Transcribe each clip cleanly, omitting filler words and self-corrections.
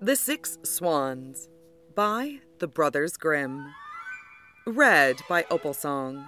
The Six Swans by the Brothers Grimm. Read by Opalsong.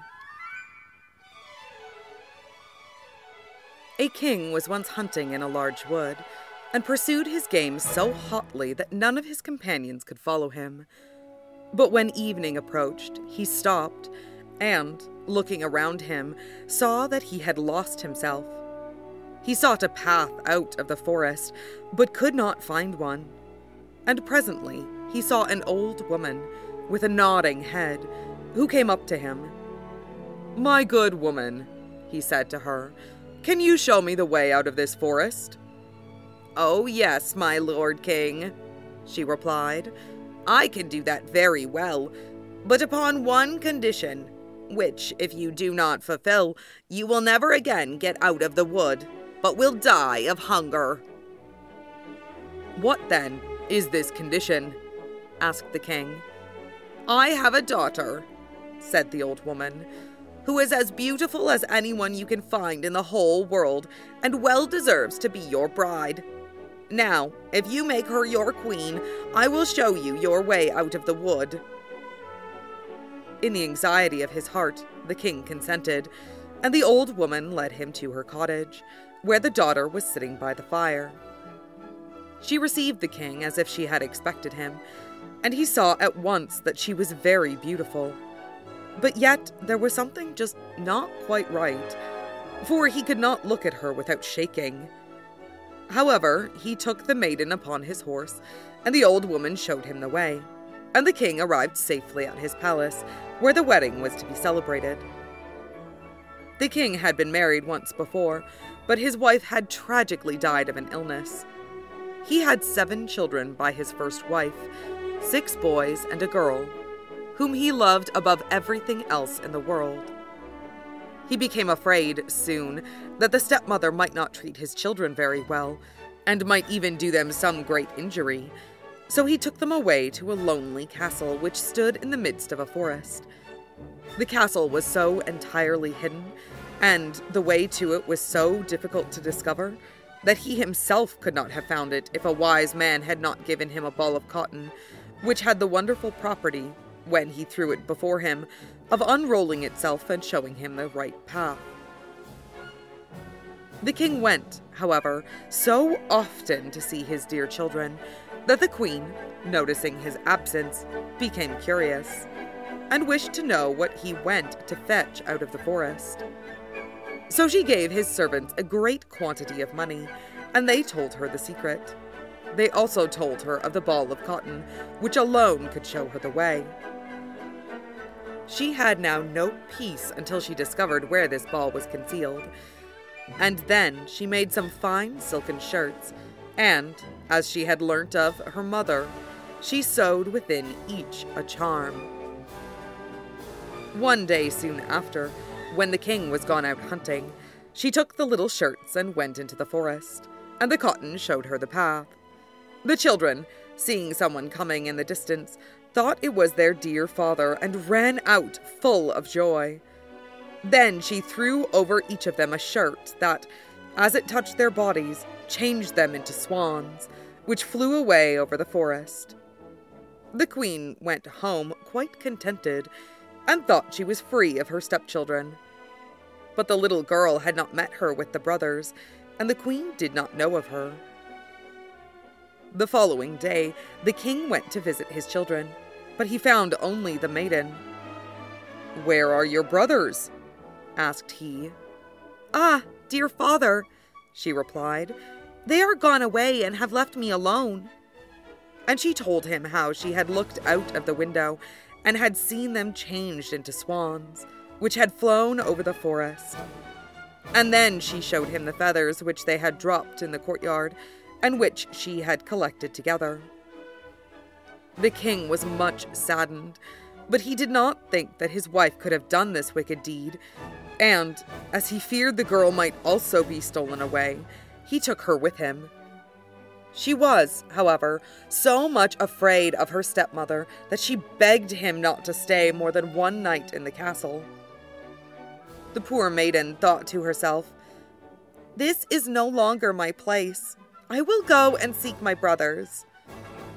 A king was once hunting in a large wood, and pursued his game so hotly that none of his companions could follow him. But when evening approached, he stopped, and, looking around him, saw that he had lost himself. He sought a path out of the forest, but could not find one. And presently he saw an old woman, with a nodding head, who came up to him. "My good woman," he said to her, "can you show me the way out of this forest?" "Oh, yes, my lord king," she replied. "I can do that very well, but upon one condition, which, if you do not fulfill, you will never again get out of the wood, but will die of hunger." "What, then, is this condition?" asked the king. "I have a daughter," said the old woman, "who is as beautiful as anyone you can find in the whole world, and well deserves to be your bride. Now, if you make her your queen, I will show you your way out of the wood." In the anxiety of his heart, the king consented, and the old woman led him to her cottage, where the daughter was sitting by the fire. She received the king as if she had expected him, and he saw at once that she was very beautiful. But yet there was something just not quite right, for he could not look at her without shaking. However, he took the maiden upon his horse, and the old woman showed him the way, and the king arrived safely at his palace, where the wedding was to be celebrated. The king had been married once before, but his wife had tragically died of an illness. He had 7 children by his first wife, 6 boys and a girl, whom he loved above everything else in the world. He became afraid, soon, that the stepmother might not treat his children very well, and might even do them some great injury, so he took them away to a lonely castle which stood in the midst of a forest. The castle was so entirely hidden, and the way to it was so difficult to discover, that he himself could not have found it if a wise man had not given him a ball of cotton, which had the wonderful property, when he threw it before him, of unrolling itself and showing him the right path. The king went, however, so often to see his dear children, that the queen, noticing his absence, became curious, and wished to know what he went to fetch out of the forest. So she gave his servants a great quantity of money, and they told her the secret. They also told her of the ball of cotton, which alone could show her the way. She had now no peace until she discovered where this ball was concealed, and then she made some fine silken shirts, and, as she had learnt of her mother, she sewed within each a charm. One day soon after, when the king was gone out hunting, she took the little shirts and went into the forest, and the cotton showed her the path. The children, seeing someone coming in the distance, thought it was their dear father, and ran out full of joy. Then she threw over each of them a shirt that, as it touched their bodies, changed them into swans, which flew away over the forest. The queen went home quite contented, and thought she was free of her stepchildren. But the little girl had not met her with the brothers, and the queen did not know of her. The following day, the king went to visit his children, but he found only the maiden. "Where are your brothers?" asked he. "Ah, dear father," she replied, "they are gone away and have left me alone." And she told him how she had looked out of the window and had seen them changed into swans, which had flown over the forest. And then she showed him the feathers which they had dropped in the courtyard, and which she had collected together. The king was much saddened, but he did not think that his wife could have done this wicked deed, and, as he feared the girl might also be stolen away, he took her with him. She was, however, so much afraid of her stepmother that she begged him not to stay more than one night in the castle. The poor maiden thought to herself, "This is no longer my place. I will go and seek my brothers."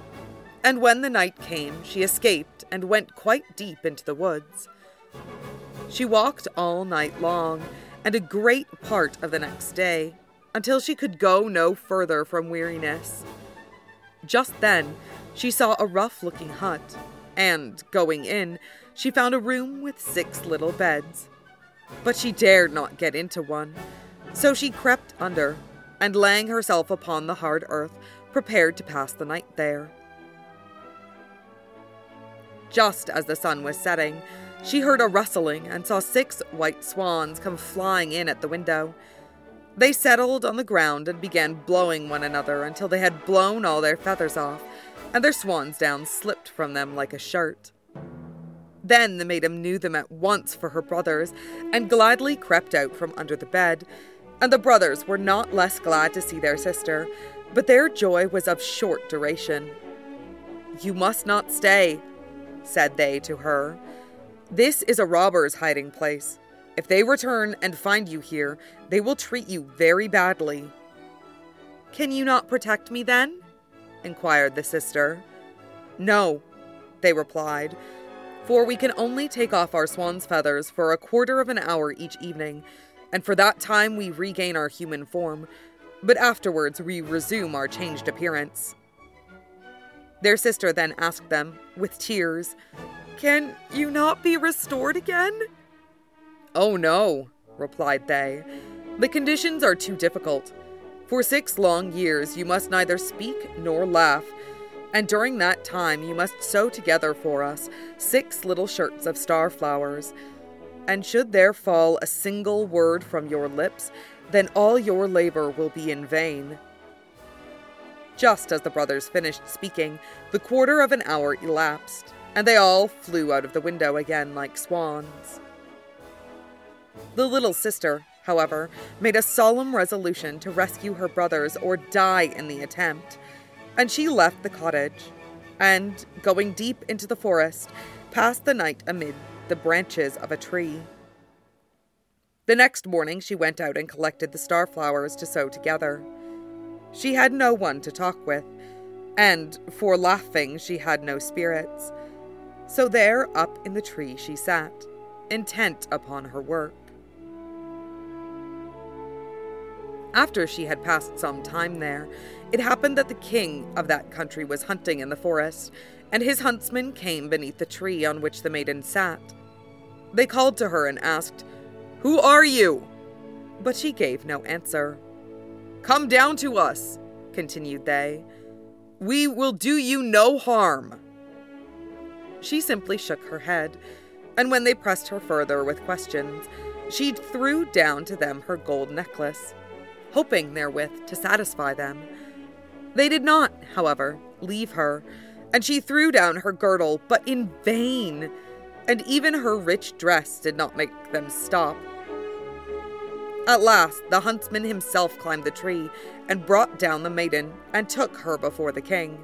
And when the night came, she escaped and went quite deep into the woods. She walked all night long, and a great part of the next day, until she could go no further from weariness. Just then, she saw a rough-looking hut, and, going in, she found a room with 6 little beds. But she dared not get into one, so she crept under, and laying herself upon the hard earth, prepared to pass the night there. Just as the sun was setting, she heard a rustling and saw 6 white swans come flying in at the window. They settled on the ground and began blowing one another until they had blown all their feathers off, and their swan's down slipped from them like a shirt. Then the maiden knew them at once for her brothers, and gladly crept out from under the bed, and the brothers were not less glad to see their sister, but their joy was of short duration. "You must not stay," said they to her. "This is a robber's hiding place. If they return and find you here, they will treat you very badly." "Can you not protect me then?" inquired the sister. "No," they replied, "for we can only take off our swan's feathers for a quarter of an hour each evening, and for that time we regain our human form, but afterwards we resume our changed appearance." Their sister then asked them, with tears, "Can you not be restored again?" "Oh no," replied they. "The conditions are too difficult. For 6 long years you must neither speak nor laugh, and during that time you must sew together for us 6 little shirts of star flowers. And should there fall a single word from your lips, then all your labor will be in vain." Just as the brothers finished speaking, the quarter of an hour elapsed, and they all flew out of the window again like swans. The little sister, however, made a solemn resolution to rescue her brothers or die in the attempt, and she left the cottage, and, going deep into the forest, passed the night amid the branches of a tree. The next morning she went out and collected the star flowers to sew together. She had no one to talk with, and for laughing she had no spirits. So there up in the tree she sat, intent upon her work. After she had passed some time there, it happened that the king of that country was hunting in the forest, and his huntsmen came beneath the tree on which the maiden sat. They called to her and asked, "Who are you?" But she gave no answer. "Come down to us," continued they. "We will do you no harm." She simply shook her head, and when they pressed her further with questions, she threw down to them her gold necklace, hoping therewith to satisfy them. They did not, however, leave her, and she threw down her girdle, but in vain, and even her rich dress did not make them stop. At last, the huntsman himself climbed the tree and brought down the maiden and took her before the king.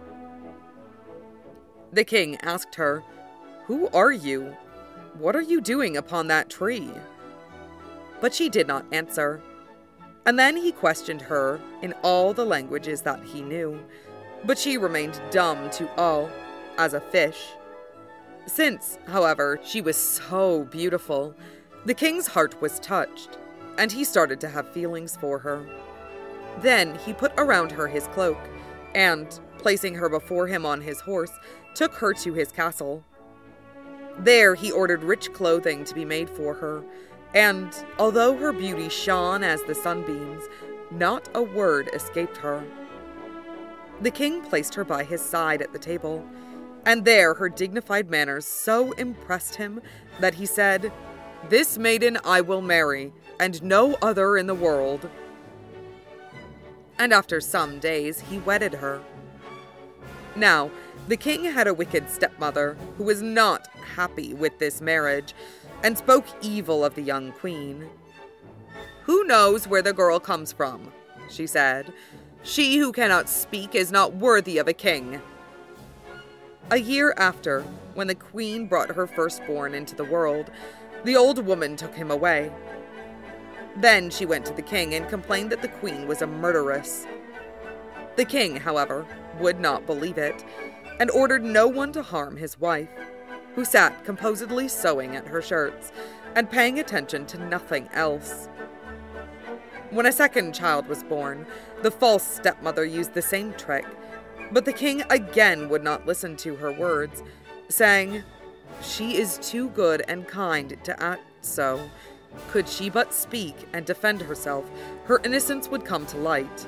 The king asked her, "Who are you? What are you doing upon that tree?" But she did not answer. And then he questioned her in all the languages that he knew, but she remained dumb to all, as a fish. Since, however, she was so beautiful, the king's heart was touched, and he started to have feelings for her. Then he put around her his cloak, and, placing her before him on his horse, took her to his castle. There he ordered rich clothing to be made for her, and, although her beauty shone as the sunbeams, not a word escaped her. The king placed her by his side at the table, and there her dignified manners so impressed him that he said, "This maiden I will marry, and no other in the world." And after some days he wedded her. Now, the king had a wicked stepmother who was not happy with this marriage, and spoke evil of the young queen. "Who knows where the girl comes from?" she said. "She who cannot speak is not worthy of a king." A year after, when the queen brought her firstborn into the world, the old woman took him away. Then she went to the king and complained that the queen was a murderess. The king, however, would not believe it, and ordered no one to harm his wife, who sat composedly sewing at her shirts and paying attention to nothing else. When a second child was born, the false stepmother used the same trick, but the king again would not listen to her words, saying, "She is too good and kind to act so. Could she but speak and defend herself, her innocence would come to light."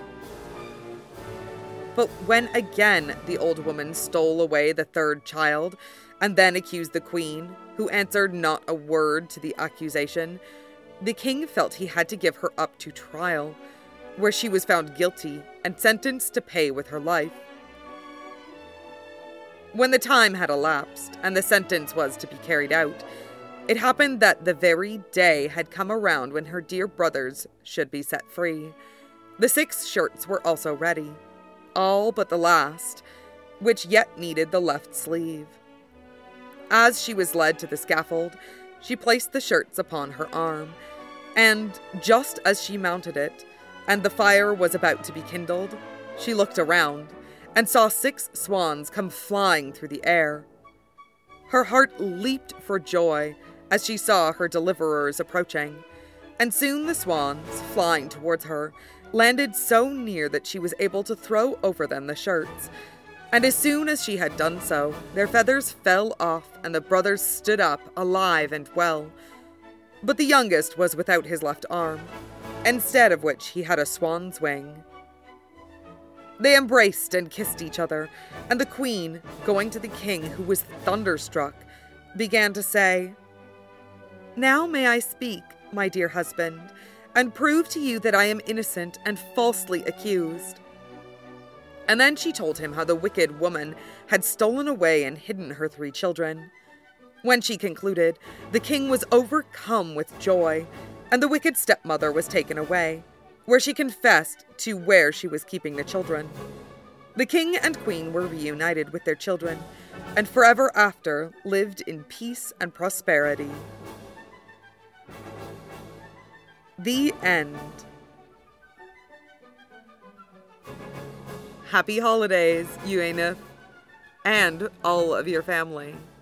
But when again the old woman stole away the third child, and then accused the queen, who answered not a word to the accusation, the king felt he had to give her up to trial, where she was found guilty and sentenced to pay with her life. When the time had elapsed, and the sentence was to be carried out, it happened that the very day had come around when her dear brothers should be set free. The 6 shirts were also ready, all but the last, which yet needed the left sleeve. As she was led to the scaffold, she placed the shirts upon her arm, and just as she mounted it, and the fire was about to be kindled, she looked around, and saw 6 swans come flying through the air. Her heart leaped for joy as she saw her deliverers approaching, and soon the swans, flying towards her, landed so near that she was able to throw over them the shirts, and as soon as she had done so, their feathers fell off, and the brothers stood up, alive and well. But the youngest was without his left arm, instead of which he had a swan's wing. They embraced and kissed each other, and the queen, going to the king, who was thunderstruck, began to say, "Now may I speak, my dear husband, and prove to you that I am innocent and falsely accused." And then she told him how the wicked woman had stolen away and hidden her 3 children. When she concluded, the king was overcome with joy, and the wicked stepmother was taken away, where she confessed to where she was keeping the children. The king and queen were reunited with their children, and forever after lived in peace and prosperity. The end. Happy holidays, Uenith, and all of your family.